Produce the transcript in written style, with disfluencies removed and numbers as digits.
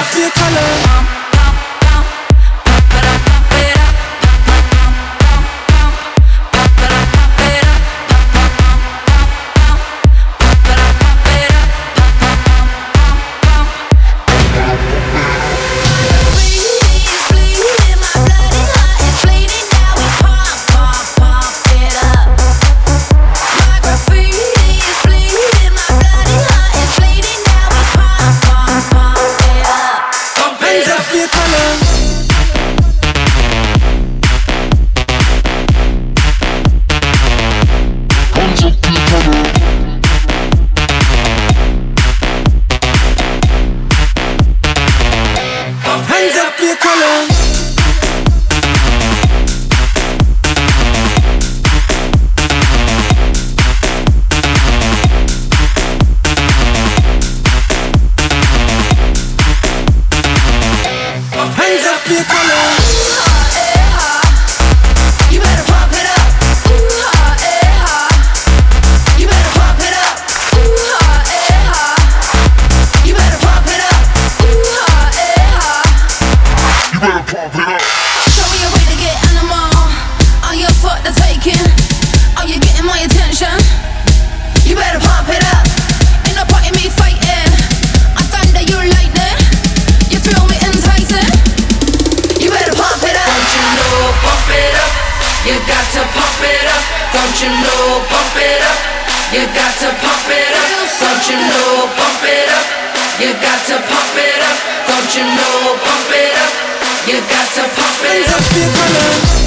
up your color. You got to pump it up, don't you know? Pump it up. You got to pump it up, don't you know? Pump it up. You got to pump it up, don't you know? Pump it up. You got to pump it up.